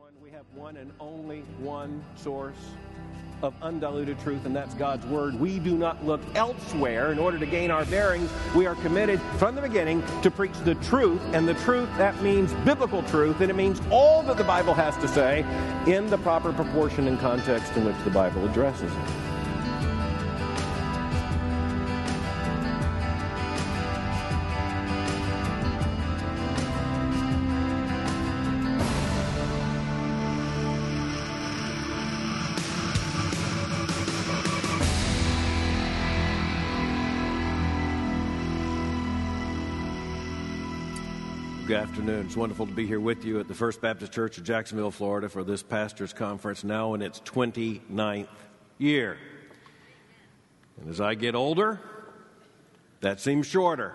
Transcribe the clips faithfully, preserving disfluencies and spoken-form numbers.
We have one and only one source of undiluted truth, and that's God's Word. We do not look elsewhere in order to gain our bearings. We are committed from the beginning to preach the truth, and the truth, that means biblical truth, and it means all that the Bible has to say in the proper proportion and context in which the Bible addresses it. Good afternoon. It's wonderful to be here with you at the First Baptist Church of Jacksonville, Florida for this pastor's conference, now in its twenty-ninth year. And as I get older, that seems shorter.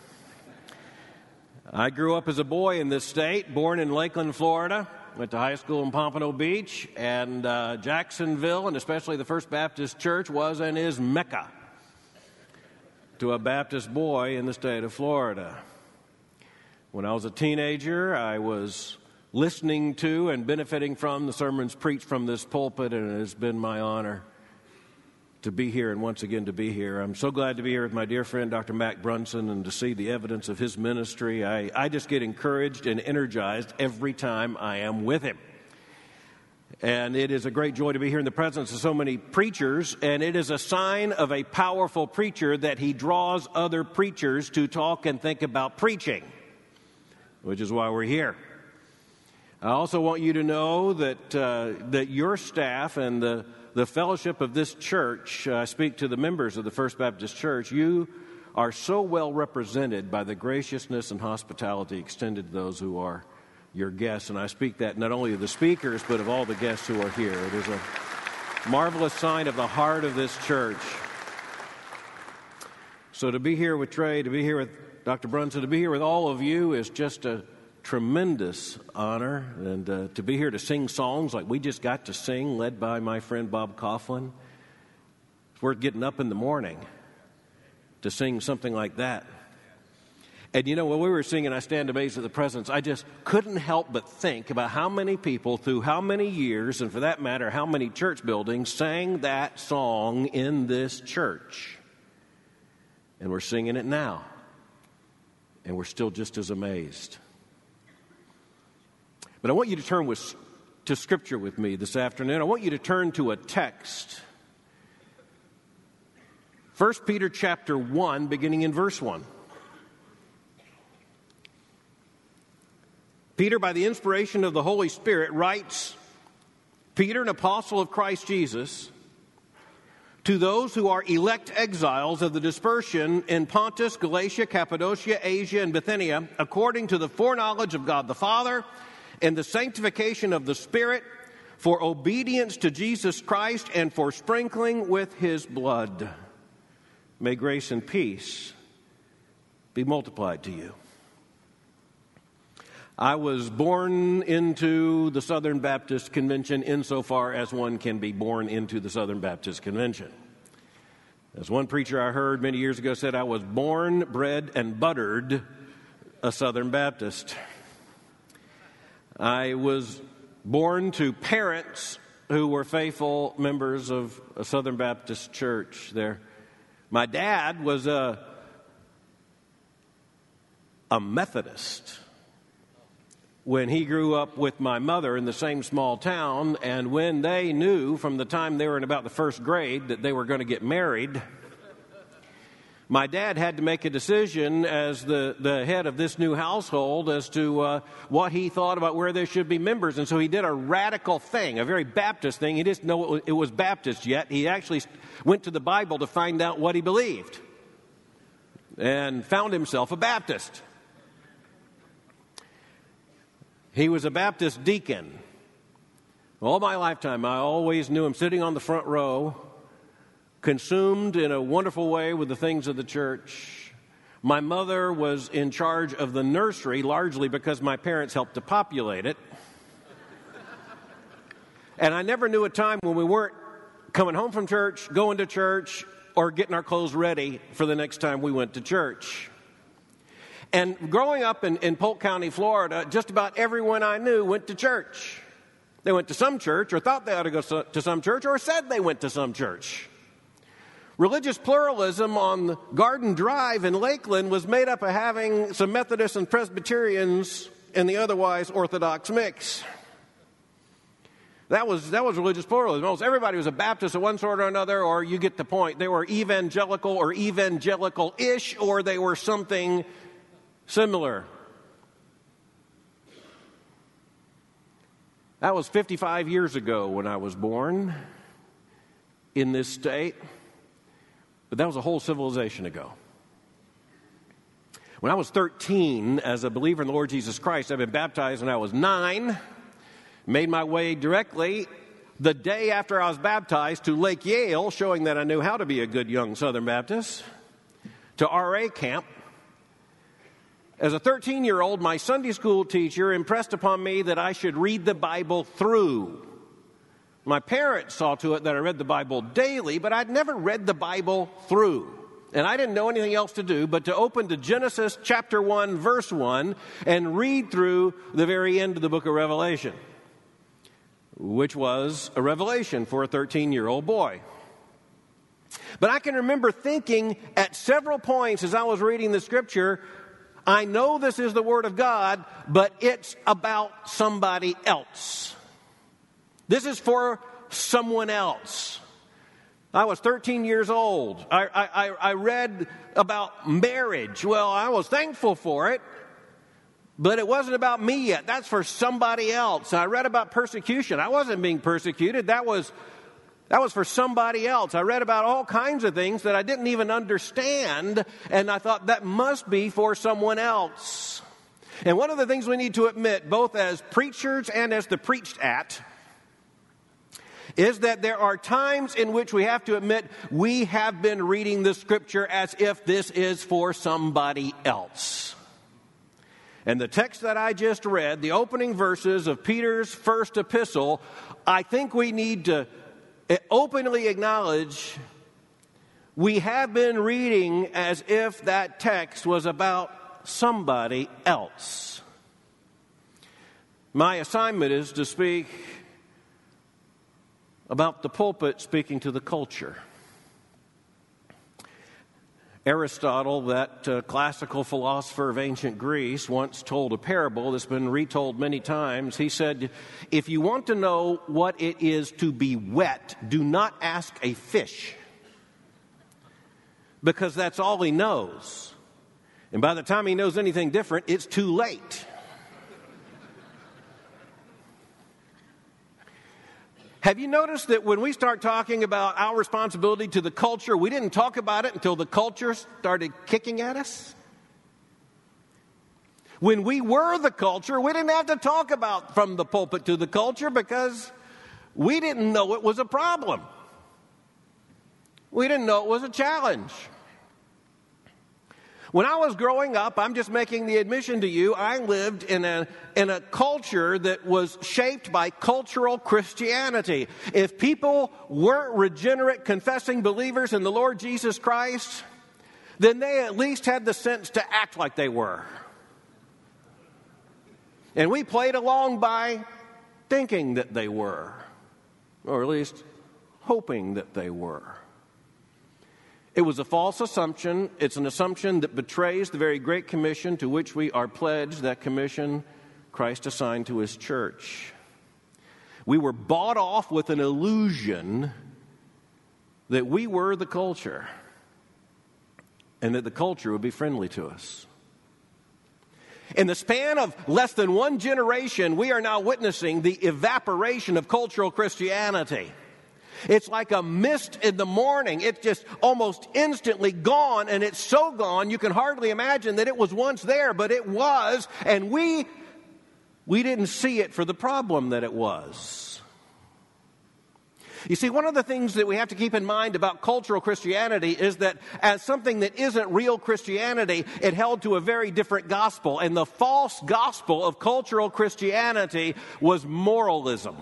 I grew up as a boy in this state, born in Lakeland, Florida, went to high school in Pompano Beach, and uh, Jacksonville, and especially the First Baptist Church, was and is Mecca to a Baptist boy in the state of Florida. When I was a teenager, I was listening to and benefiting from the sermons preached from this pulpit, and it has been my honor to be here and once again to be here. I'm so glad to be here with my dear friend, Doctor Mac Brunson, and to see the evidence of his ministry. I, I just get encouraged and energized every time I am with him. And it is a great joy to be here in the presence of so many preachers, and it is a sign of a powerful preacher that he draws other preachers to talk and think about preaching, which is why we're here. I also want you to know that uh, that your staff and the, the fellowship of this church, uh, I speak to the members of the First Baptist Church, you are so well represented by the graciousness and hospitality extended to those who are your guests. And I speak that not only of the speakers, but of all the guests who are here. It is a marvelous sign of the heart of this church. So to be here with Trey, to be here with Doctor Brunson, to be here with all of you is just a tremendous honor, and uh, to be here to sing songs like we just got to sing, led by my friend Bob Coughlin. It's worth getting up in the morning to sing something like that. And you know, when we were singing I Stand Amazed at the Presence, I just couldn't help but think about how many people through how many years, and for that matter, how many church buildings sang that song in this church. And we're singing it now. And we're still just as amazed. But I want you to turn with, to Scripture with me this afternoon. I want you to turn to a text. First Peter chapter one, beginning in verse one. Peter, by the inspiration of the Holy Spirit, writes, Peter, an apostle of Christ Jesus, to those who are elect exiles of the dispersion in Pontus, Galatia, Cappadocia, Asia, and Bithynia, according to the foreknowledge of God the Father and the sanctification of the Spirit, for obedience to Jesus Christ and for sprinkling with his blood. May grace and peace be multiplied to you. I was born into the Southern Baptist Convention insofar as one can be born into the Southern Baptist Convention. As one preacher I heard many years ago said, I was born, bred, and buttered a Southern Baptist. I was born to parents who were faithful members of a Southern Baptist church there. My dad was a, a Methodist when he grew up with my mother in the same small town, and when they knew from the time they were in about the first grade that they were going to get married, my dad had to make a decision as the, the head of this new household as to uh, what he thought about where there should be members. And so he did a radical thing, a very Baptist thing. He didn't know it was Baptist yet. He actually went to the Bible to find out what he believed and found himself a Baptist. He was a Baptist deacon. All my lifetime, I always knew him sitting on the front row, consumed in a wonderful way with the things of the church. My mother was in charge of the nursery, largely because my parents helped to populate it. And I never knew a time when we weren't coming home from church, going to church, or getting our clothes ready for the next time we went to church. And growing up in, in Polk County, Florida, just about everyone I knew went to church. They went to some church, or thought they ought to go to some church, or said they went to some church. Religious pluralism on Garden Drive in Lakeland was made up of having some Methodists and Presbyterians in the otherwise Orthodox mix. That was, that was religious pluralism. Almost everybody was a Baptist of one sort or another, or you get the point. They were evangelical or evangelical-ish, or they were something similar. That was fifty-five years ago when I was born in this state. But that was a whole civilization ago. When I was thirteen, as a believer in the Lord Jesus Christ, I'd been baptized when I was nine. Made my way directly the day after I was baptized to Lake Yale, showing that I knew how to be a good young Southern Baptist, to R A camp. As a thirteen-year-old, my Sunday school teacher impressed upon me that I should read the Bible through. My parents saw to it that I read the Bible daily, but I'd never read the Bible through. And I didn't know anything else to do but to open to Genesis chapter one, verse one, and read through the very end of the book of Revelation, which was a revelation for a thirteen-year-old boy. But I can remember thinking at several points as I was reading the scripture, I know this is the Word of God, but it's about somebody else. This is for someone else. I was thirteen years old. I, I, I read about marriage. Well, I was thankful for it, but it wasn't about me yet. That's for somebody else. I read about persecution. I wasn't being persecuted. That was, that was for somebody else. I read about all kinds of things that I didn't even understand, and I thought that must be for someone else. And one of the things we need to admit, both as preachers and as the preached at, is that there are times in which we have to admit we have been reading the scripture as if this is for somebody else. And the text that I just read, the opening verses of Peter's first epistle, I think we need to openly acknowledge we have been reading as if that text was about somebody else. My assignment is to speak about the pulpit speaking to the culture. Aristotle, that uh, classical philosopher of ancient Greece, once told a parable that's been retold many times. He said, if you want to know what it is to be wet, do not ask a fish, because that's all he knows. And by the time he knows anything different, it's too late. Have you noticed that when we start talking about our responsibility to the culture, we didn't talk about it until the culture started kicking at us? When we were the culture, we didn't have to talk about from the pulpit to the culture because we didn't know it was a problem. We didn't know it was a challenge. When I was growing up, I'm just making the admission to you, I lived in a, in a culture that was shaped by cultural Christianity. If people weren't regenerate, confessing believers in the Lord Jesus Christ, then they at least had the sense to act like they were. And we played along by thinking that they were, or at least hoping that they were. It was a false assumption. It's an assumption that betrays the very great commission to which we are pledged, that commission Christ assigned to his church. We were bought off with an illusion that we were the culture and that the culture would be friendly to us. In the span of less than one generation, we are now witnessing the evaporation of cultural Christianity. It's like a mist in the morning. It's just almost instantly gone, and it's so gone you can hardly imagine that it was once there, but it was, and we we didn't see it for the problem that it was. You see, one of the things that we have to keep in mind about cultural Christianity is that as something that isn't real Christianity, it held to a very different gospel, and the false gospel of cultural Christianity was moralism.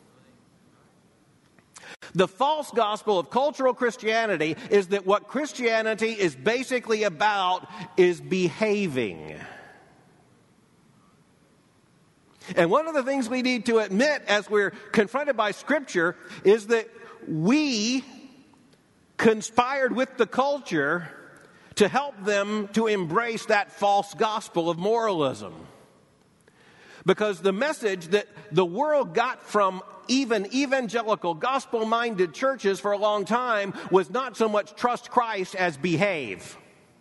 The false gospel of cultural Christianity is that what Christianity is basically about is behaving. And one of the things we need to admit as we're confronted by Scripture is that we conspired with the culture to help them to embrace that false gospel of moralism. Because the message that the world got from even evangelical, gospel-minded churches for a long time was not so much trust Christ as behave.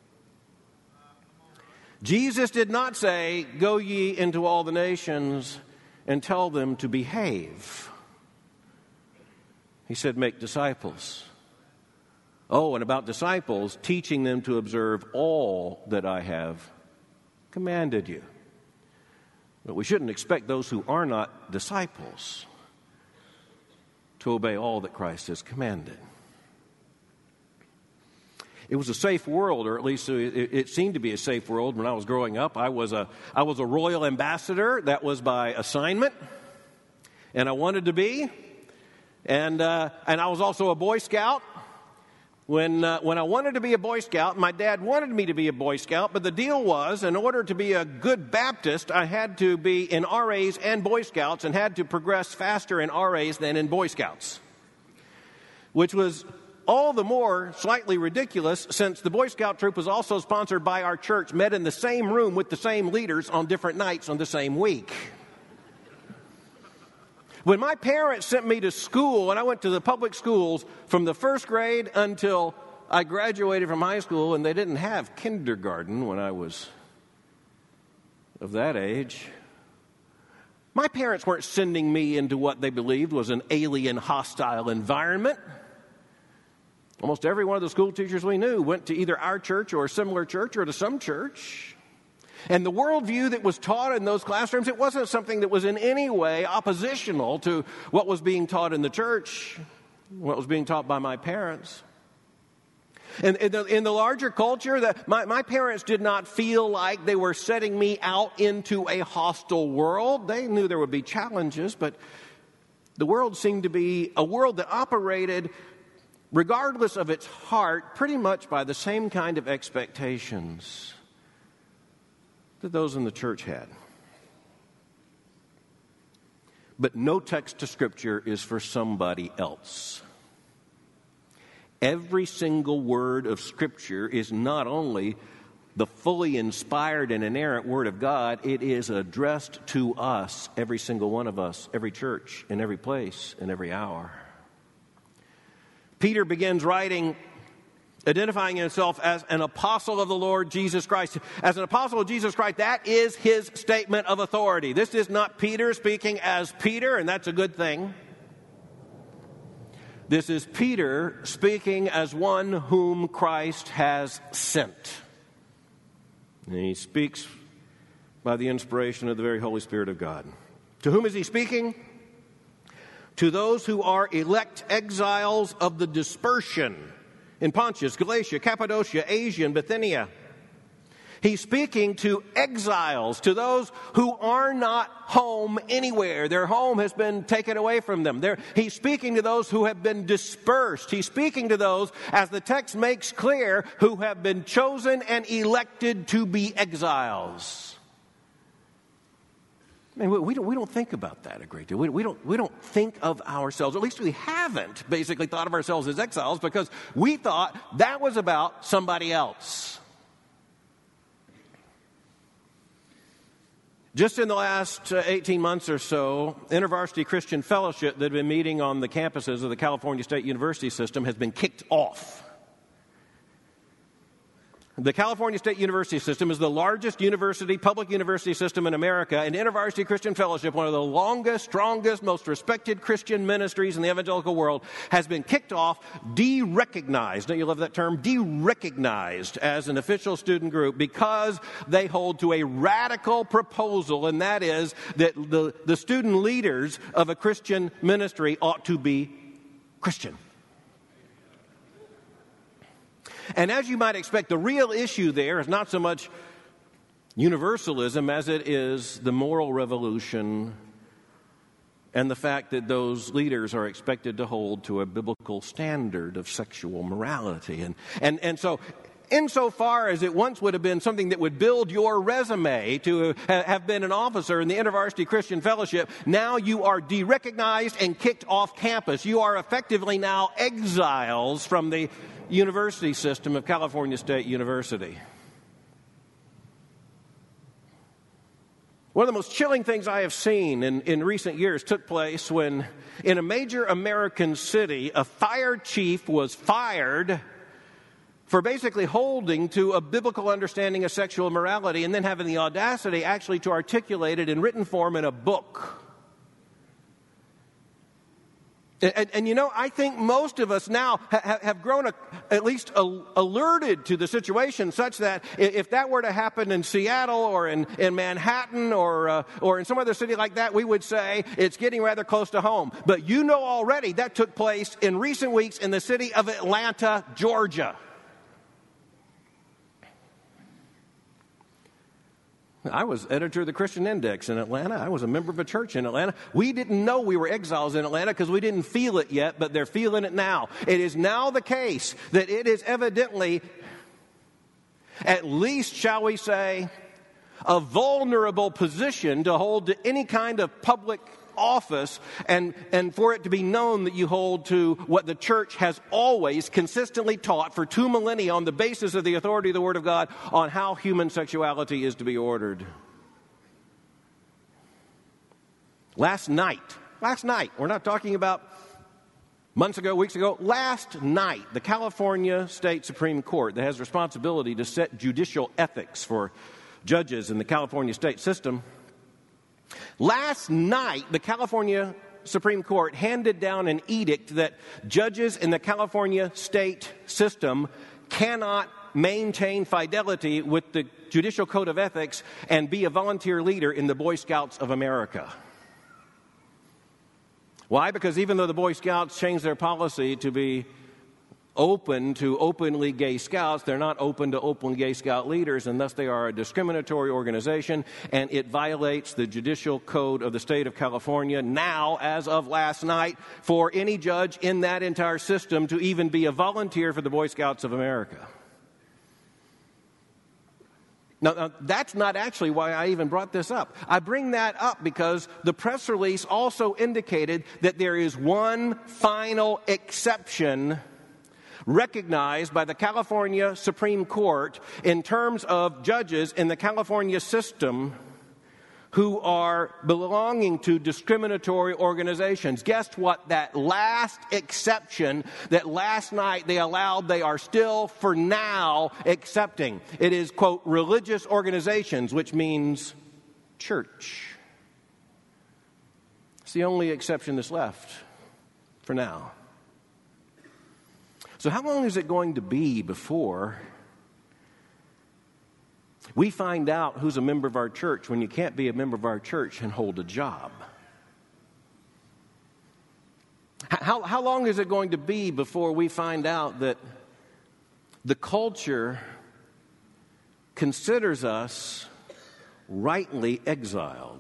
Jesus did not say, "Go ye into all the nations and tell them to behave." He said, "Make disciples." Oh, and about disciples, teaching them to observe all that I have commanded you. But we shouldn't expect those who are not disciples to obey all that Christ has commanded. It was a safe world, or at least it, it seemed to be a safe world when I was growing up. I was a I was a royal ambassador. That was by assignment, and I wanted to be. And uh, and I was also a Boy Scout. When uh, when I wanted to be a Boy Scout, my dad wanted me to be a Boy Scout, but the deal was, in order to be a good Baptist, I had to be in R A's and Boy Scouts and had to progress faster in R A's than in Boy Scouts, which was all the more slightly ridiculous since the Boy Scout troop was also sponsored by our church, met in the same room with the same leaders on different nights on the same week. When my parents sent me to school, and I went to the public schools from the first grade until I graduated from high school, and they didn't have kindergarten when I was of that age. My parents weren't sending me into what they believed was an alien, hostile environment. Almost every one of the school teachers we knew went to either our church or a similar church or to some church. And the worldview that was taught in those classrooms, it wasn't something that was in any way oppositional to what was being taught in the church, what was being taught by my parents. And in the, in the larger culture, that my, my parents did not feel like they were setting me out into a hostile world. They knew there would be challenges, but the world seemed to be a world that operated, regardless of its heart, pretty much by the same kind of expectations that those in the church had. But no text to Scripture is for somebody else. Every single word of Scripture is not only the fully inspired and inerrant Word of God, it is addressed to us, every single one of us, every church, in every place, in every hour. Peter begins writing, identifying himself as an apostle of the Lord Jesus Christ. As an apostle of Jesus Christ, that is his statement of authority. This is not Peter speaking as Peter, and that's a good thing. This is Peter speaking as one whom Christ has sent. And he speaks by the inspiration of the very Holy Spirit of God. To whom is he speaking? To those who are elect exiles of the dispersion in Pontus, Galatia, Cappadocia, Asia, and Bithynia. He's speaking to exiles, to those who are not home anywhere. Their home has been taken away from them. They're, he's speaking to those who have been dispersed. He's speaking to those, as the text makes clear, who have been chosen and elected to be exiles. I mean, we don't, we don't think about that a great deal. We, we, don't, we don't think of ourselves, or at least we haven't basically thought of ourselves as exiles, because we thought that was about somebody else. Just in the last uh, eighteen months or so, InterVarsity Christian Fellowship that had been meeting on the campuses of the California State University system has been kicked off. The California State University system is the largest university, public university system in America, and InterVarsity Christian Fellowship, one of the longest, strongest, most respected Christian ministries in the evangelical world, has been kicked off, de-recognized, don't you love that term, de-recognized as an official student group because they hold to a radical proposal, and that is that the, the student leaders of a Christian ministry ought to be Christian. And as you might expect, the real issue there is not so much universalism as it is the moral revolution and the fact that those leaders are expected to hold to a biblical standard of sexual morality. And, and, and so insofar as it once would have been something that would build your resume to have been an officer in the InterVarsity Christian Fellowship, now you are derecognized and kicked off campus. You are effectively now exiles from the university system of California State University. One of the most chilling things I have seen in, in recent years took place when, in a major American city, a fire chief was fired for basically holding to a biblical understanding of sexual morality and then having the audacity actually to articulate it in written form in a book. And, and, and you know, I think most of us now ha- have grown a, at least a, alerted to the situation such that if that were to happen in Seattle or in, in Manhattan or, uh, or in some other city like that, we would say it's getting rather close to home. But you know already that took place in recent weeks in the city of Atlanta, Georgia. I was editor of the Christian Index in Atlanta. I was a member of a church in Atlanta. We didn't know we were exiles in Atlanta because we didn't feel it yet, but they're feeling it now. It is now the case that it is evidently, at least, shall we say, a vulnerable position to hold to any kind of public office and, and for it to be known that you hold to what the church has always consistently taught for two millennia on the basis of the authority of the Word of God on how human sexuality is to be ordered. Last night, last night, we're not talking about months ago, weeks ago, last night, the California State Supreme Court that has responsibility to set judicial ethics for judges in the California state system, last night, the California Supreme Court handed down an edict that judges in the California state system cannot maintain fidelity with the Judicial Code of Ethics and be a volunteer leader in the Boy Scouts of America. Why? Because even though the Boy Scouts changed their policy to be open to openly gay scouts, they're not open to open gay scout leaders, and thus they are a discriminatory organization, and it violates the judicial code of the state of California now, as of last night, for any judge in that entire system to even be a volunteer for the Boy Scouts of America. Now, now, that's not actually why I even brought this up. I bring that up because the press release also indicated that there is one final exception recognized by the California Supreme Court in terms of judges in the California system who are belonging to discriminatory organizations. Guess what? That last exception that last night they allowed, they are still for now accepting. It is, quote, religious organizations, which means church. It's the only exception that's left for now. So how long is it going to be before we find out who's a member of our church when you can't be a member of our church and hold a job? How, how long is it going to be before we find out that the culture considers us rightly exiled?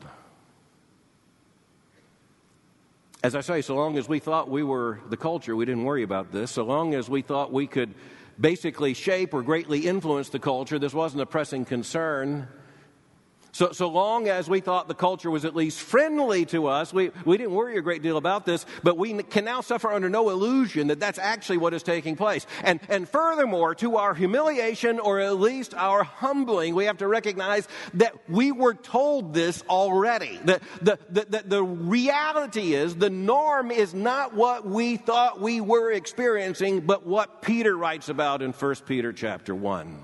As I say, so long as we thought we were the culture, we didn't worry about this. So long as we thought we could basically shape or greatly influence the culture, this wasn't a pressing concern. So, so long as we thought the culture was at least friendly to us, we, we didn't worry a great deal about this, but we can now suffer under no illusion that that's actually what is taking place. And, and furthermore, to our humiliation, or at least our humbling, we have to recognize that we were told this already. The, the, the, the, the reality is, the norm is not what we thought we were experiencing, but what Peter writes about in First Peter chapter one.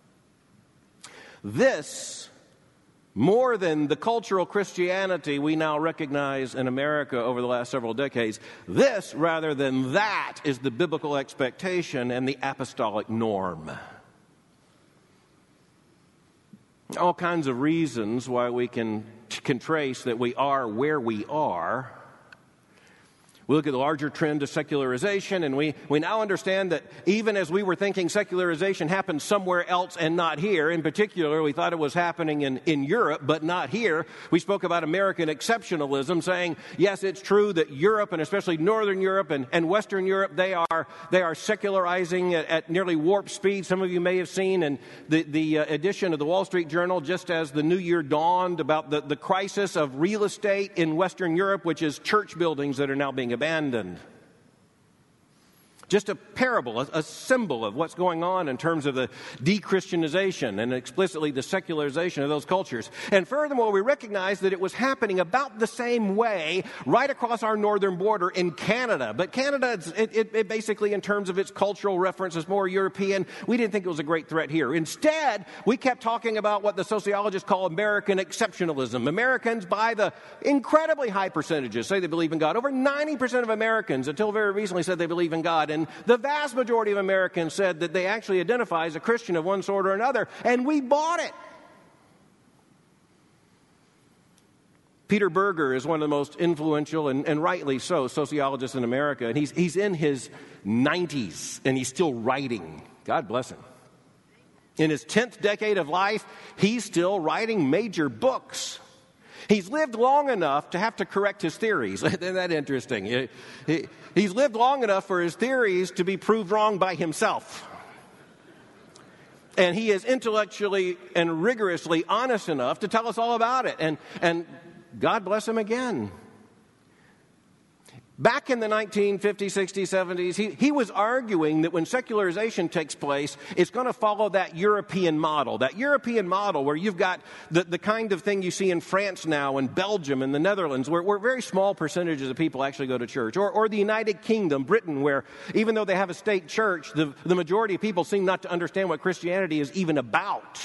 This, more than the cultural Christianity we now recognize in America over the last several decades, this, rather than that, is the biblical expectation and the apostolic norm. All kinds of reasons why we can, can trace that we are where we are. We look at the larger trend of secularization, and we, we now understand that even as we were thinking secularization happened somewhere else and not here, in particular, we thought it was happening in, in Europe, but not here. We spoke about American exceptionalism, saying, yes, it's true that Europe, and especially Northern Europe and, and Western Europe, they are they are secularizing at, at nearly warp speed. Some of you may have seen in the, the uh, edition of the Wall Street Journal, just as the new year dawned, about the, the crisis of real estate in Western Europe, which is church buildings that are now being abandoned. Just a parable, a, a symbol of what's going on in terms of the de-Christianization and explicitly the secularization of those cultures. And furthermore, we recognize that it was happening about the same way right across our northern border in Canada. But Canada, it, it, it basically, in terms of its cultural reference, is more European. We didn't think it was a great threat here. Instead, we kept talking about what the sociologists call American exceptionalism. Americans, by the incredibly high percentages, say they believe in God. Over ninety percent of Americans, until very recently, said they believe in God. And And the vast majority of Americans said that they actually identify as a Christian of one sort or another, and we bought it. Peter Berger is one of the most influential, and, and rightly so, sociologists in America, and he's, he's in his nineties, and he's still writing. God bless him. In his tenth decade of life, he's still writing major books. He's lived long enough to have to correct his theories. Isn't that interesting? He, he, he's lived long enough for his theories to be proved wrong by himself. And he is intellectually and rigorously honest enough to tell us all about it. And, and God bless him again. Back in the nineteen fifties, sixties, seventies, he, he was arguing that when secularization takes place, it's going to follow that European model. That European model where you've got the, the kind of thing you see in France now and Belgium and the Netherlands, where, where very small percentages of people actually go to church. Or, or the United Kingdom, Britain, where even though they have a state church, the, the majority of people seem not to understand what Christianity is even about.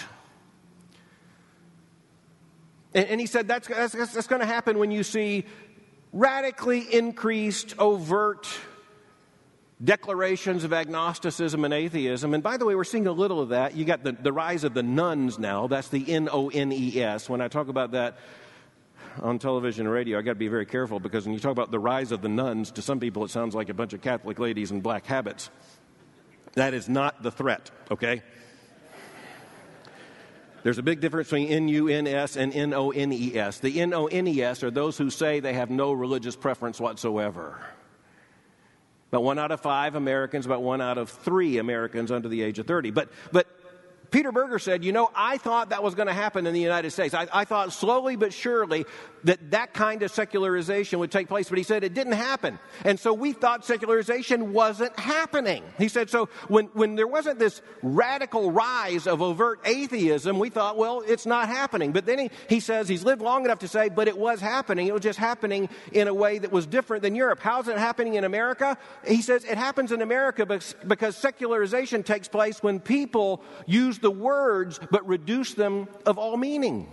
And, and he said that's, that's, that's going to happen when you see radically increased, overt declarations of agnosticism and atheism. And by the way, we're seeing a little of that. You got the, the rise of the nuns now. That's the N O N E S. When I talk about that on television and radio, I got to be very careful, because when you talk about the rise of the nuns, to some people it sounds like a bunch of Catholic ladies in black habits. That is not the threat, okay? There's a big difference between N U N S and N O N E S. The N O N E S are those who say they have no religious preference whatsoever. About one out of five Americans, about one out of three Americans under the age of thirty. But, but Peter Berger said, you know, I thought that was going to happen in the United States. I, I thought slowly but surely that that kind of secularization would take place. But he said it didn't happen. And so we thought secularization wasn't happening. He said, so when, when there wasn't this radical rise of overt atheism, we thought, well, it's not happening. But then he, he says he's lived long enough to say, but it was happening. It was just happening in a way that was different than Europe. How's it happening in America? He says it happens in America because, because secularization takes place when people use the words but reduce them of all meaning.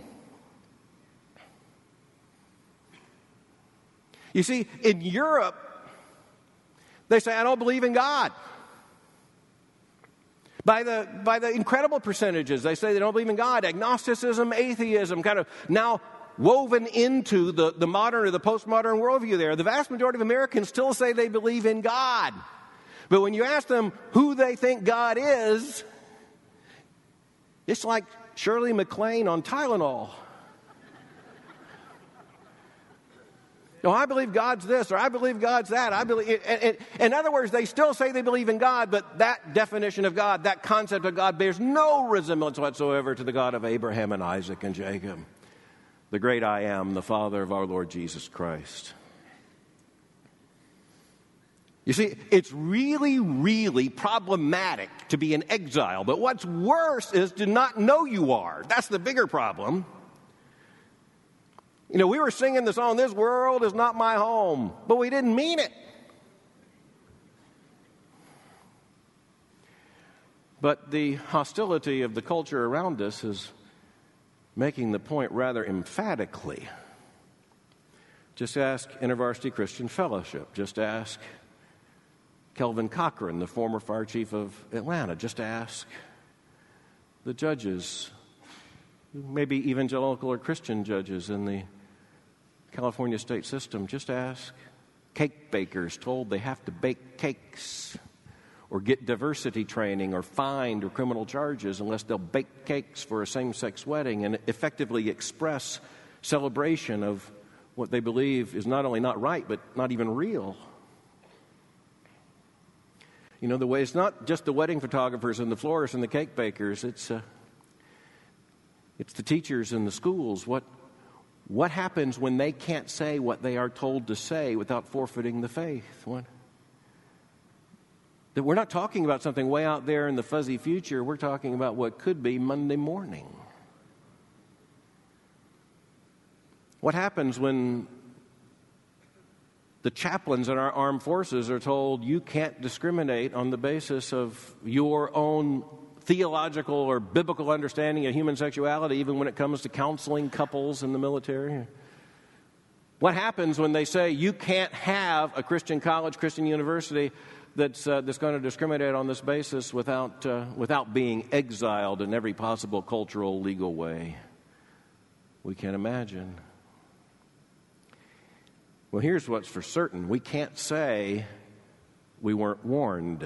You see, in Europe, they say, I don't believe in God. By the, by the incredible percentages, they say they don't believe in God. Agnosticism, atheism, kind of now woven into the, the modern or the postmodern worldview there. The vast majority of Americans still say they believe in God. But when you ask them who they think God is, it's like Shirley MacLaine on Tylenol. No, I believe God's this, or I believe God's that. I believe. In, in, in other words, they still say they believe in God, but that definition of God, that concept of God, bears no resemblance whatsoever to the God of Abraham and Isaac and Jacob, the great I Am, the Father of our Lord Jesus Christ. You see, it's really, really problematic to be in exile. But what's worse is to not know you are. That's the bigger problem. You know, we were singing the song, "This world is not my home," but we didn't mean it. But the hostility of the culture around us is making the point rather emphatically. Just ask InterVarsity Christian Fellowship. Just ask Kelvin Cochran, the former fire chief of Atlanta. Just ask the judges, maybe evangelical or Christian judges in the California state system. Just ask cake bakers told they have to bake cakes or get diversity training or fined or criminal charges unless they'll bake cakes for a same-sex wedding and effectively express celebration of what they believe is not only not right, but not even real. You know, the way it's not just the wedding photographers and the florists and the cake bakers, it's uh, it's the teachers in the schools. What what happens when they can't say what they are told to say without forfeiting the faith? What? That we're not talking about something way out there in the fuzzy future. We're talking about what could be Monday morning. What happens when the chaplains in our armed forces are told you can't discriminate on the basis of your own theological or biblical understanding of human sexuality, even when it comes to counseling couples in the military? What happens when they say you can't have a Christian college, Christian university that's uh, that's going to discriminate on this basis without uh, without being exiled in every possible cultural, legal way? We can't imagine. Well, here's what's for certain. We can't say we weren't warned.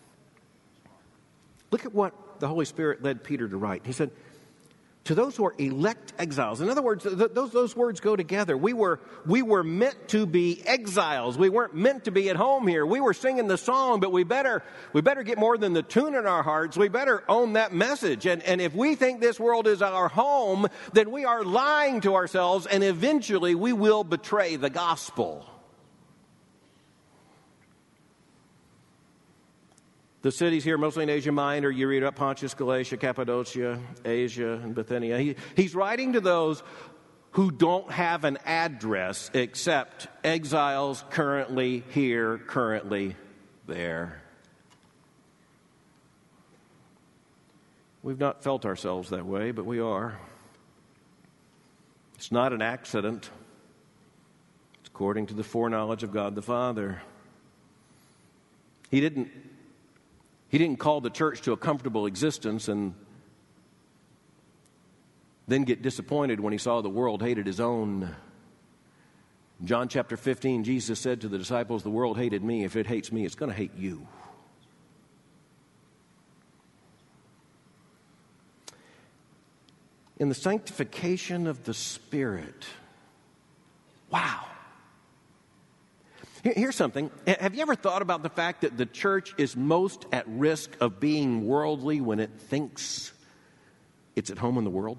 Look at what the Holy Spirit led Peter to write. He said, to those who are elect exiles. In other words, th- those, those words go together. We were, we were meant to be exiles. We weren't meant to be at home here. We were singing the song, but we better, we better get more than the tune in our hearts. We better own that message. And, and if we think this world is our home, then we are lying to ourselves, and eventually we will betray the gospel. The cities here, mostly in Asia Minor, you read about Pontus, Galatia, Cappadocia, Asia, and Bithynia. He, he's writing to those who don't have an address except exiles currently here, currently there. We've not felt ourselves that way, but we are. It's not an accident. It's according to the foreknowledge of God the Father. He didn't He didn't call the church to a comfortable existence and then get disappointed when he saw the world hated his own. In John chapter fifteen, Jesus said to the disciples, the world hated me. If it hates me, it's going to hate you. In the sanctification of the Spirit. Wow. Here's something. Have you ever thought about the fact that the church is most at risk of being worldly when it thinks it's at home in the world?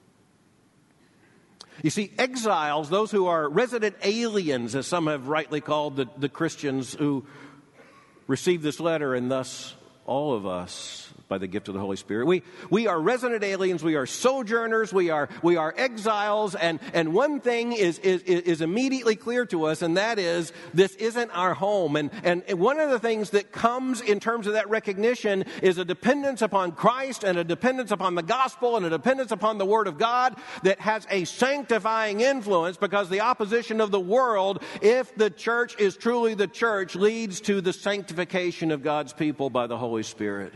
You see, exiles, those who are resident aliens, as some have rightly called the, the Christians who receive this letter, and thus all of us, by the gift of the Holy Spirit. We we are resident aliens, we are sojourners, we are we are exiles, and, and one thing is, is is immediately clear to us, and that is this isn't our home. And, and one of the things that comes in terms of that recognition is a dependence upon Christ and a dependence upon the gospel and a dependence upon the Word of God that has a sanctifying influence, because the opposition of the world, if the church is truly the church, leads to the sanctification of God's people by the Holy Spirit.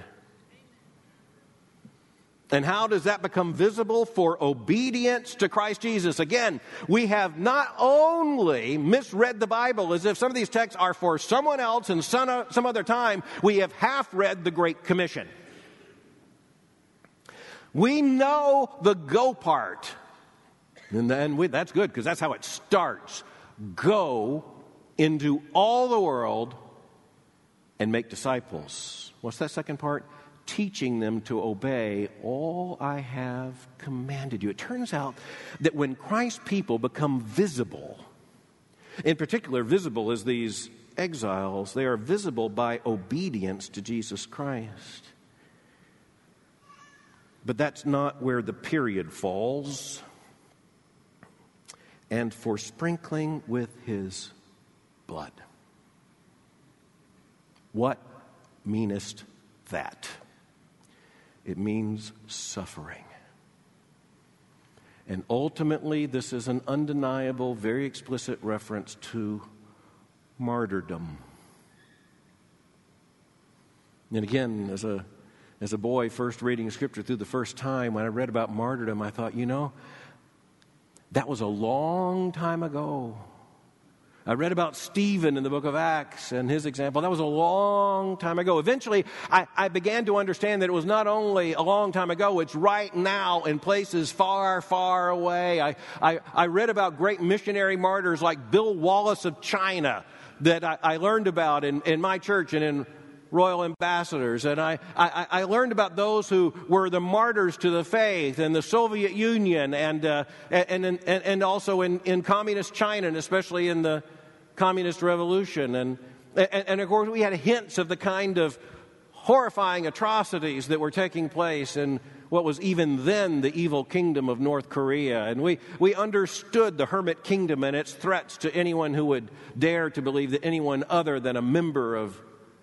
And how does that become visible? For obedience to Christ Jesus. Again, we have not only misread the Bible as if some of these texts are for someone else and some, some other time, we have half read the Great Commission. We know the go part. And then we, that's good, because that's how it starts. Go into all the world and make disciples. What's that second part? Teaching them to obey all I have commanded you. It turns out that when Christ's people become visible, in particular visible as these exiles, they are visible by obedience to Jesus Christ. But that's not where the period falls. And for sprinkling with his blood. What meanest that? It means suffering. And ultimately, this is an undeniable, very explicit reference to martyrdom. And again, as a as a boy first reading Scripture through the first time, when I read about martyrdom, I thought, you know, that was a long time ago. I read about Stephen in the book of Acts and his example. That was a long time ago. Eventually, I, I began to understand that it was not only a long time ago, it's right now in places far, far away. I, I, I read about great missionary martyrs like Bill Wallace of China that I, I learned about in, in my church and in Royal Ambassadors. And I, I, I learned about those who were the martyrs to the faith in the Soviet Union and uh, and, and and also in, in communist China, and especially in the communist revolution. And, and, and of course we had hints of the kind of horrifying atrocities that were taking place in what was even then the evil kingdom of North Korea. And we, we understood the hermit kingdom and its threats to anyone who would dare to believe that anyone other than a member of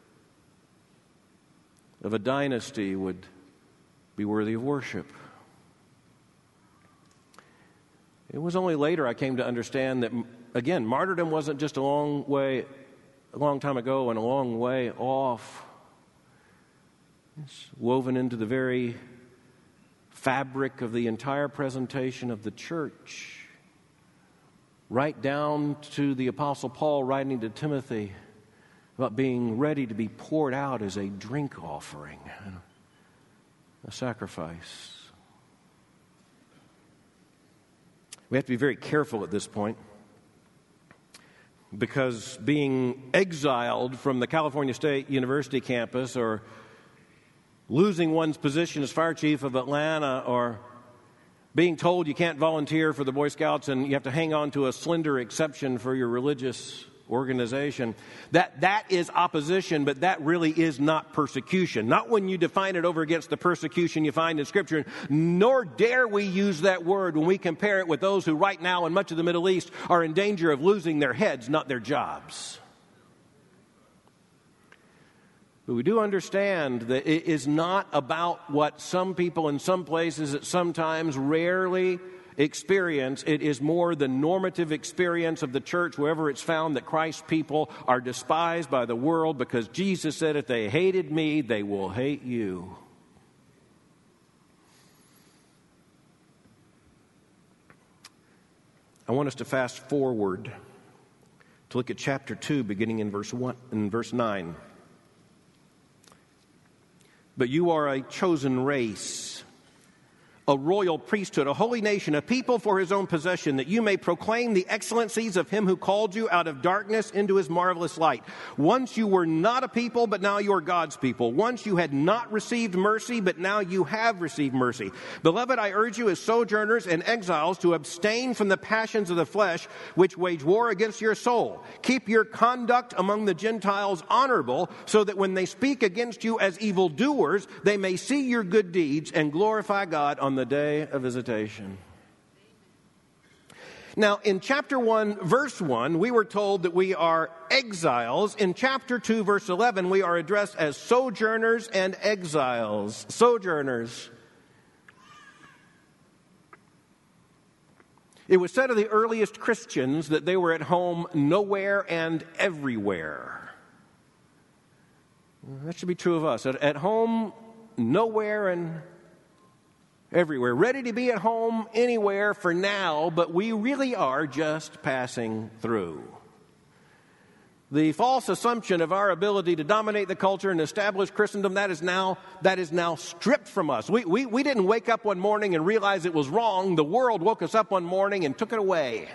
of a dynasty would be worthy of worship. It was only later I came to understand that, again, martyrdom wasn't just a long way, a long time ago and a long way off. It's woven into the very fabric of the entire presentation of the church, right down to the Apostle Paul writing to Timothy about being ready to be poured out as a drink offering, a sacrifice. We have to be very careful at this point, because being exiled from the California State University campus, or losing one's position as fire chief of Atlanta, or being told you can't volunteer for the Boy Scouts and you have to hang on to a slender exception for your religious organization, that that is opposition, but that really is not persecution. Not when you define it over against the persecution you find in Scripture, nor dare we use that word when we compare it with those who right now in much of the Middle East are in danger of losing their heads, not their jobs. But we do understand that it is not about what some people in some places at sometimes rarely experience. It is more the normative experience of the church wherever it's found that Christ's people are despised by the world, because Jesus said, if they hated me, they will hate you. I want us to fast forward to look at chapter two, beginning in verse one, in verse nine. But you are a chosen race, a royal priesthood, a holy nation, a people for his own possession, that you may proclaim the excellencies of him who called you out of darkness into his marvelous light. Once you were not a people, but now you are God's people. Once you had not received mercy, but now you have received mercy. Beloved, I urge you as sojourners and exiles to abstain from the passions of the flesh, which wage war against your soul. Keep your conduct among the Gentiles honorable, so that when they speak against you as evildoers, they may see your good deeds and glorify God on the day of visitation. Now, in chapter one, verse one, we were told that we are exiles. In chapter two, verse eleven, we are addressed as sojourners and exiles. Sojourners. It was said of the earliest Christians that they were at home nowhere and everywhere. That should be true of us. At, at home, nowhere and everywhere. Ready to be at home anywhere for now, but we really are just passing through. The false assumption of our ability to dominate the culture and establish Christendom, that is now that is now stripped from us. We, we, we didn't wake up one morning and realize it was wrong. The world woke us up one morning and took it away.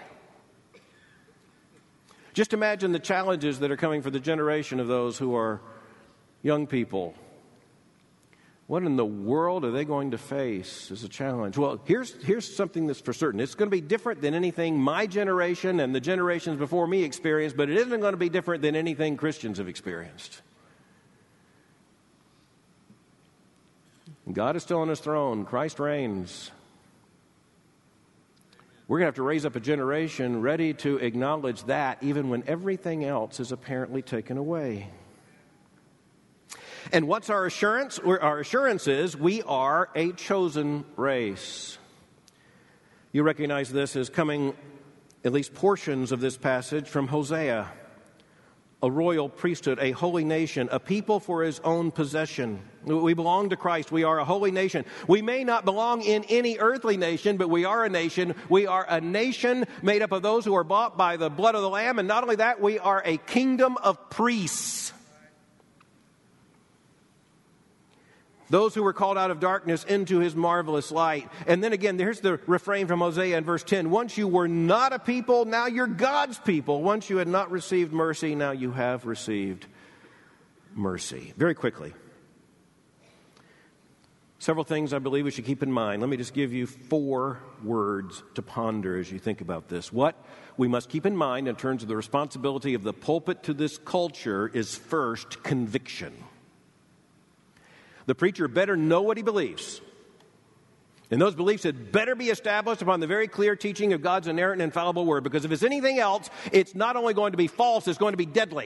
Just imagine the challenges that are coming for the generation of those who are young people. What in the world are they going to face as a challenge? Well, here's here's something that's for certain. It's going to be different than anything my generation and the generations before me experienced, but it isn't going to be different than anything Christians have experienced. God is still on his throne. Christ reigns. We're going to have to raise up a generation ready to acknowledge that, even when everything else is apparently taken away. And what's our assurance? Our assurance is we are a chosen race. You recognize this as coming, at least portions of this passage, from Hosea. a royal priesthood, a holy nation, a people for his own possession. We belong to Christ. We are a holy nation. We may not belong in any earthly nation, but we are a nation. We are a nation made up of those who are bought by the blood of the Lamb. And not only that, we are a kingdom of priests. Those who were called out of darkness into his marvelous light. And then again, here's the refrain from Hosea in verse ten. Once you were not a people, now you're God's people. Once you had not received mercy, now you have received mercy. Very quickly. Several things I believe we should keep in mind. Let me just give you four words to ponder as you think about this. What we must keep in mind in terms of the responsibility of the pulpit to this culture is first, conviction. The preacher better know what he believes. And those beliefs had better be established upon the very clear teaching of God's inerrant and infallible word. Because if it's anything else, it's not only going to be false, it's going to be deadly.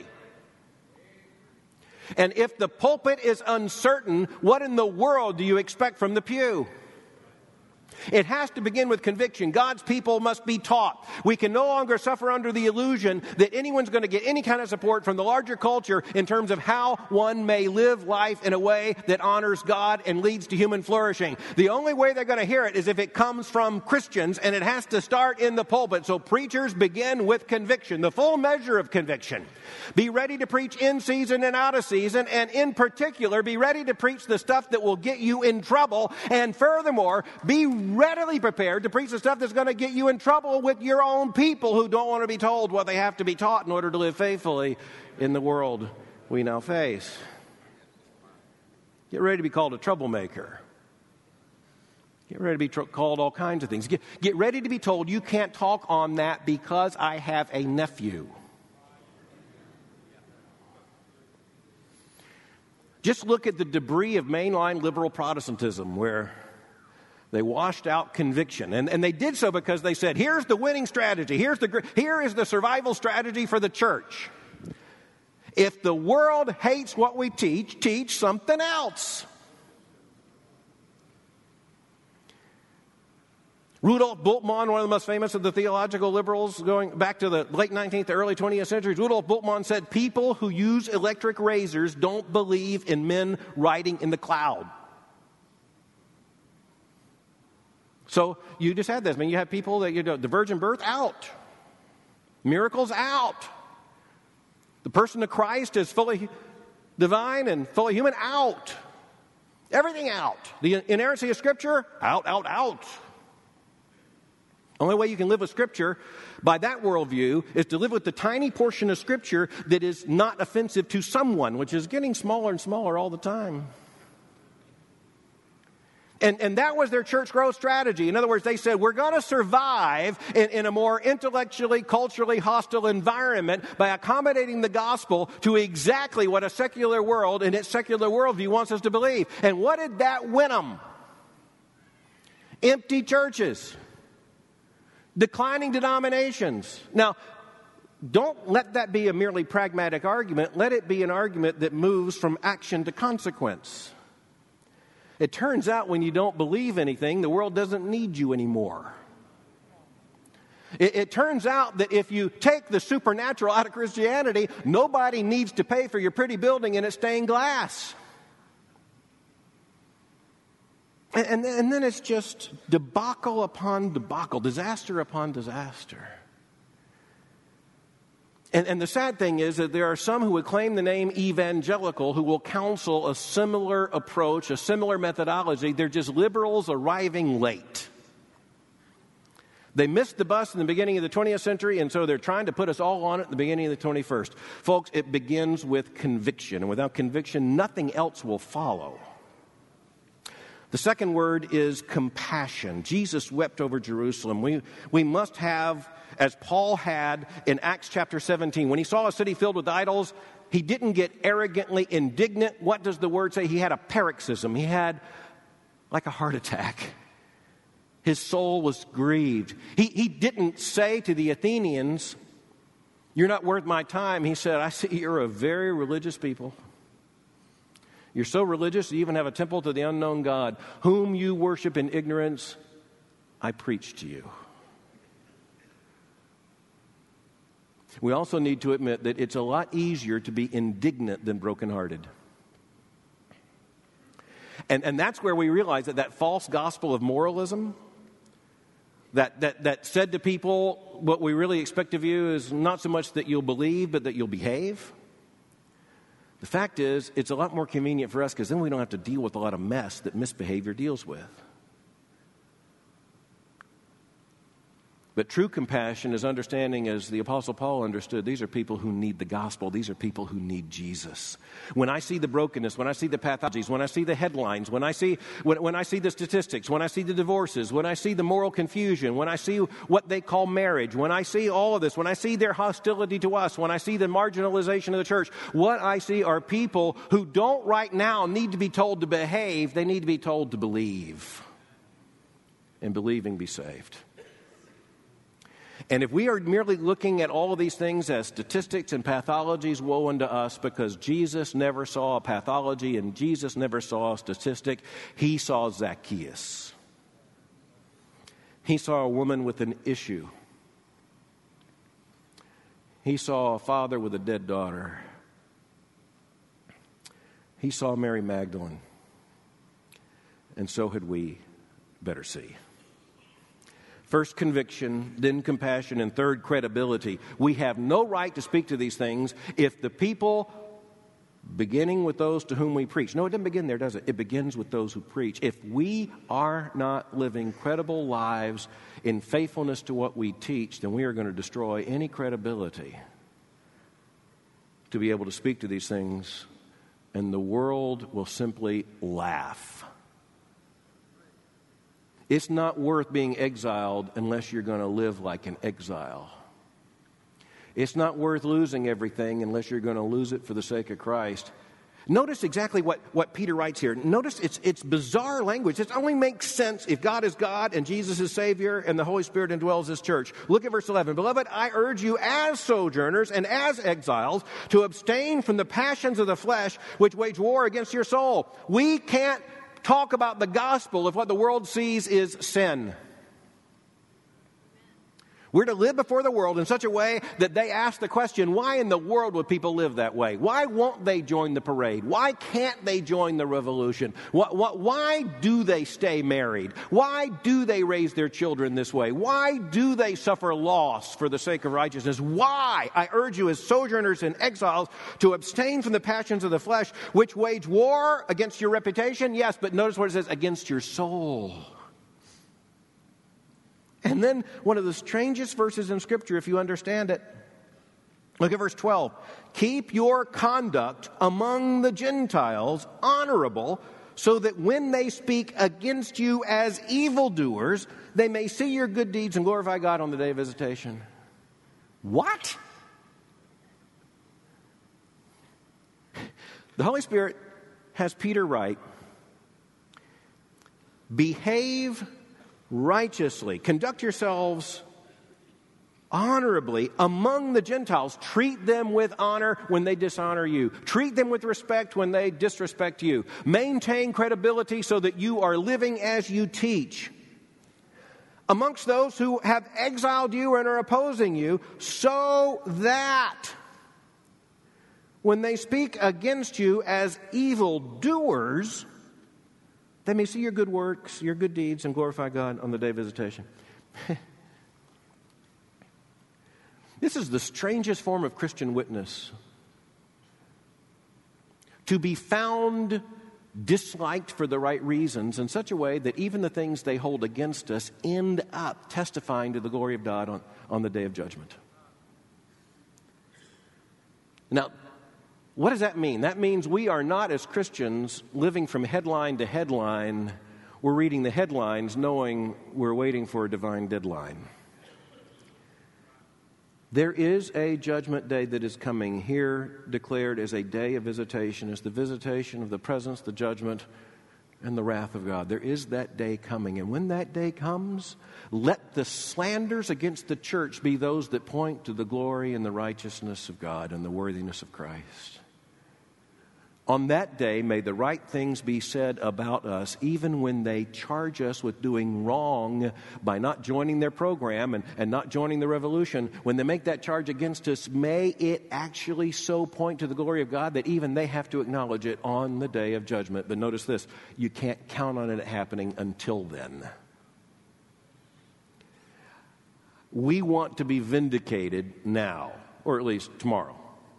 And if the pulpit is uncertain, what in the world do you expect from the pew? It has to begin with conviction. God's people must be taught. We can no longer suffer under the illusion that anyone's going to get any kind of support from the larger culture in terms of how one may live life in a way that honors God and leads to human flourishing. The only way they're going to hear it is if it comes from Christians, and it has to start in the pulpit. So preachers begin with conviction, the full measure of conviction. Be ready to preach in season and out of season, and in particular, be ready to preach the stuff that will get you in trouble. And furthermore, be readily prepared to preach the stuff that's going to get you in trouble with your own people who don't want to be told what they have to be taught in order to live faithfully in the world we now face. Get ready to be called a troublemaker. Get ready to be tr- called all kinds of things. Get, get ready to be told you can't talk on that because I have a nephew. Just look at the debris of mainline liberal Protestantism, where they washed out conviction. And, and they did so because they said, here's the winning strategy. Here's the, here is the survival strategy for the church. If the world hates what we teach, teach something else. Rudolf Bultmann, one of the most famous of the theological liberals going back to the late nineteenth, early twentieth centuries, Rudolf Bultmann said, people who use electric razors don't believe in men riding in the cloud. So you just had this. I mean, you have people that, you know, the virgin birth out. Miracles out. The person of Christ is fully divine and fully human out. Everything out. The inerrancy of Scripture, out, out, out. Only way you can live with Scripture by that worldview is to live with the tiny portion of Scripture that is not offensive to someone, which is getting smaller and smaller all the time. And, and that was their church growth strategy. In other words, they said, we're going to survive in, in a more intellectually, culturally hostile environment by accommodating the gospel to exactly what a secular world and its secular worldview wants us to believe. And what did that win them? Empty churches. Declining denominations. Now, don't let that be a merely pragmatic argument. Let it be an argument that moves from action to consequence. It turns out when you don't believe anything, the world doesn't need you anymore. It, it turns out that if you take the supernatural out of Christianity, nobody needs to pay for your pretty building and its stained glass. And, and, and then it's just debacle upon debacle, disaster upon disaster. And, and the sad thing is that there are some who would claim the name evangelical who will counsel a similar approach, a similar methodology. They're just liberals arriving late. They missed the bus in the beginning of the twentieth century, and so they're trying to put us all on it at the beginning of the twenty-first. Folks, it begins with conviction, and without conviction, nothing else will follow. The second word is compassion. Jesus wept over Jerusalem. We, we must have, as Paul had in Acts chapter seventeen, when he saw a city filled with idols, he didn't get arrogantly indignant. What does the word say? He had a paroxysm. He had like a heart attack. His soul was grieved. He, he didn't say to the Athenians, "You're not worth my time." He said, "I see you're a very religious people. You're so religious you even have a temple to the unknown God, whom you worship in ignorance. I preach to you." We also need to admit that it's a lot easier to be indignant than brokenhearted. And, and that's where we realize that that false gospel of moralism, that, that, that said to people, what we really expect of you is not so much that you'll believe, but that you'll behave. The fact is, it's a lot more convenient for us because then we don't have to deal with a lot of mess that misbehavior deals with. But true compassion is understanding, as the Apostle Paul understood, these are people who need the gospel. These are people who need Jesus. When I see the brokenness, when I see the pathologies, when I see the headlines, when I see when, when I see the statistics, when I see the divorces, when I see the moral confusion, when I see what they call marriage, when I see all of this, when I see their hostility to us, when I see the marginalization of the church, what I see are people who don't right now need to be told to behave. They need to be told to believe. And believing, be saved. And if we are merely looking at all of these things as statistics and pathologies, woe unto us, because Jesus never saw a pathology and Jesus never saw a statistic. He saw Zacchaeus. He saw a woman with an issue. He saw a father with a dead daughter. He saw Mary Magdalene. And so had we better see. First, conviction, then compassion, and third, credibility. We have no right to speak to these things if the people, beginning with those to whom we preach. No, it doesn't begin there, does it? It begins with those who preach. If we are not living credible lives in faithfulness to what we teach, then we are going to destroy any credibility to be able to speak to these things, and the world will simply laugh. It's not worth being exiled unless you're going to live like an exile. It's not worth losing everything unless you're going to lose it for the sake of Christ. Notice exactly what, what Peter writes here. Notice it's, it's bizarre language. It only makes sense if God is God and Jesus is Savior and the Holy Spirit indwells His church. Look at verse eleven. Beloved, I urge you as sojourners and as exiles to abstain from the passions of the flesh which wage war against your soul. We can't talk about the gospel if what the world sees is sin. We're to live before the world in such a way that they ask the question, why in the world would people live that way? Why won't they join the parade? Why can't they join the revolution? What, what, why do they stay married? Why do they raise their children this way? Why do they suffer loss for the sake of righteousness? Why? I urge you as sojourners and exiles to abstain from the passions of the flesh, which wage war against your reputation. Yes, but notice what it says, against your soul. And then one of the strangest verses in Scripture, if you understand it. Look at verse twelve. Keep your conduct among the Gentiles honorable, so that when they speak against you as evildoers, they may see your good deeds and glorify God on the day of visitation. What? The Holy Spirit has Peter write, behave righteously, conduct yourselves honorably among the Gentiles. Treat them with honor when they dishonor you. Treat them with respect when they disrespect you. Maintain credibility so that you are living as you teach. Amongst those who have exiled you and are opposing you, so that when they speak against you as evildoers, they may see your good works, your good deeds, and glorify God on the day of visitation. This is the strangest form of Christian witness. To be found disliked for the right reasons in such a way that even the things they hold against us end up testifying to the glory of God on, on the day of judgment. Now, what does that mean? That means we are not, as Christians, living from headline to headline. We're reading the headlines knowing we're waiting for a divine deadline. There is a judgment day that is coming, here declared as a day of visitation, as the visitation of the presence, the judgment, and the wrath of God. There is that day coming. And when that day comes, let the slanders against the church be those that point to the glory and the righteousness of God and the worthiness of Christ. On that day, may the right things be said about us, even when they charge us with doing wrong by not joining their program and, and not joining the revolution. When they make that charge against us, may it actually so point to the glory of God that even they have to acknowledge it on the day of judgment. But notice this, you can't count on it happening until then. We want to be vindicated now, or at least tomorrow.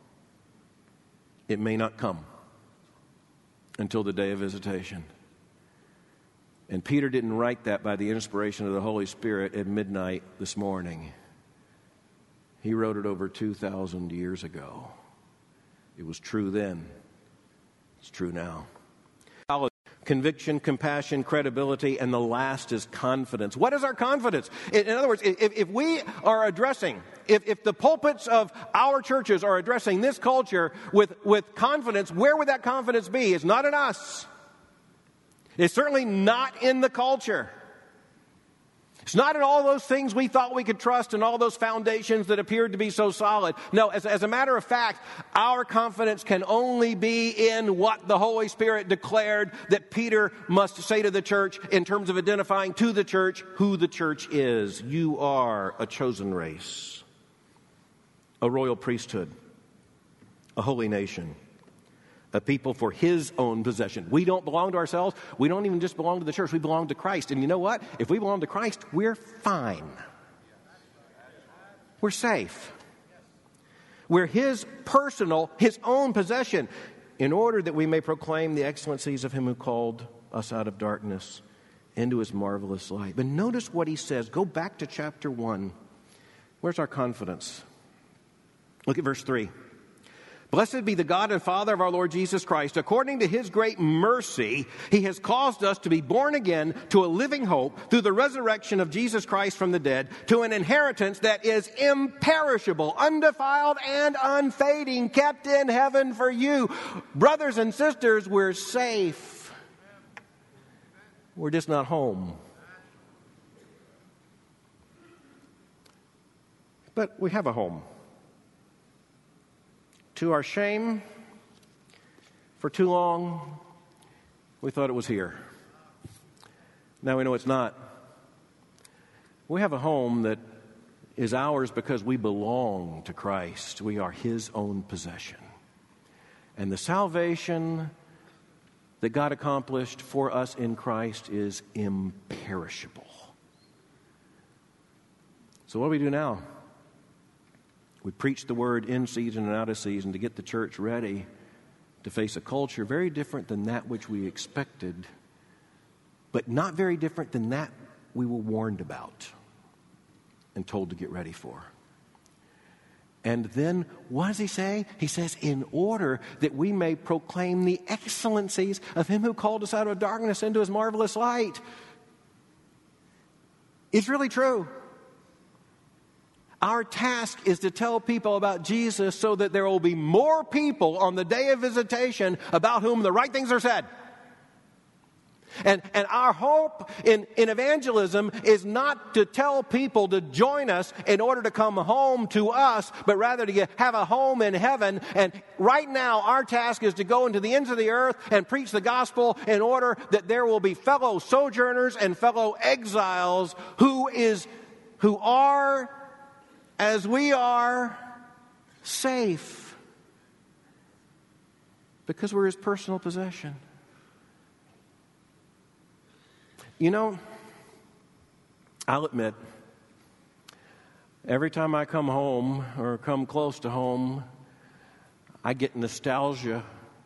It may not come until the day of visitation. And Peter didn't write that by the inspiration of the Holy Spirit at midnight this morning. He wrote it over two thousand years ago. It was true then. It's true now. Conviction, compassion, credibility, and the last is confidence. What is our confidence? In, in other words, if, if we are addressing, if, if the pulpits of our churches are addressing this culture with, with confidence, where would that confidence be? It's not in us. It's certainly not in the culture. It's not in all those things we thought we could trust and all those foundations that appeared to be so solid. No, as, as a matter of fact, our confidence can only be in what the Holy Spirit declared that Peter must say to the church in terms of identifying to the church who the church is. You are a chosen race, a royal priesthood, a holy nation, a people for His own possession. We don't belong to ourselves. We don't even just belong to the church. We belong to Christ. And you know what? If we belong to Christ, we're fine. We're safe. We're His personal, His own possession, in order that we may proclaim the excellencies of Him who called us out of darkness into His marvelous light. But notice what He says. Go back to chapter one. Where's our confidence? Look at verse three. Blessed be the God and Father of our Lord Jesus Christ. According to His great mercy, He has caused us to be born again to a living hope through the resurrection of Jesus Christ from the dead, to an inheritance that is imperishable, undefiled, and unfading, kept in heaven for you. Brothers and sisters, we're safe. We're just not home. But we have a home. To our shame, for too long, we thought it was here. Now we know it's not. We have a home that is ours because we belong to Christ. We are His own possession. And the salvation that God accomplished for us in Christ is imperishable. So what do we do now? We preach the word in season and out of season to get the church ready to face a culture very different than that which we expected, but not very different than that we were warned about and told to get ready for. And then what does He say? He says, in order that we may proclaim the excellencies of Him who called us out of darkness into His marvelous light. It's really true. Our task is to tell people about Jesus so that there will be more people on the day of visitation about whom the right things are said. And, and our hope in, in evangelism is not to tell people to join us in order to come home to us, but rather to get, have a home in heaven. And right now, our task is to go into the ends of the earth and preach the gospel in order that there will be fellow sojourners and fellow exiles who is, who are, as we are, safe because we're His personal possession. You know, I'll admit, every time I come home or come close to home, I get nostalgia.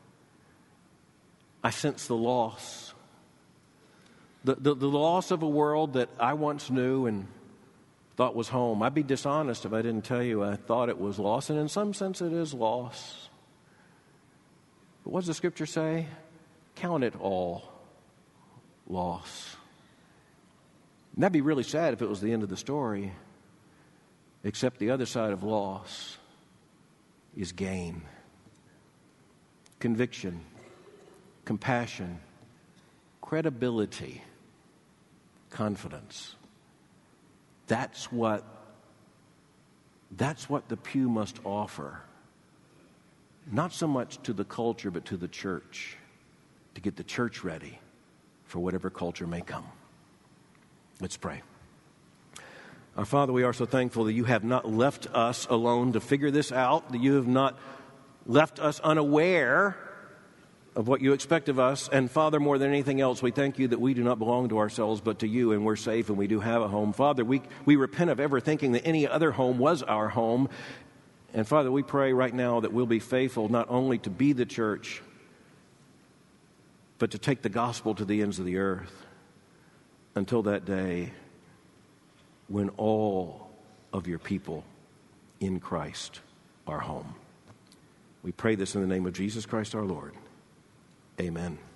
I sense the loss. The, the, the loss of a world that I once knew and thought was home. I'd be dishonest if I didn't tell you I thought it was loss, and in some sense it is loss. But what does the Scripture say? Count it all loss. And that'd be really sad if it was the end of the story, except the other side of loss is gain. Conviction, compassion, credibility, confidence. That's what, that's what the pew must offer. not so much to the culture, but to the church, to get the church ready for whatever culture may come. Let's pray. Our Father, we are so thankful that you have not left us alone to figure this out, that you have not left us unaware of what you expect of us. And Father, more than anything else, we thank you that we do not belong to ourselves but to you, and we're safe and we do have a home. Father, we, we repent of ever thinking that any other home was our home. And Father, we pray right now that we'll be faithful not only to be the church, but to take the gospel to the ends of the earth until that day when all of your people in Christ are home. We pray this in the name of Jesus Christ our Lord. Amen.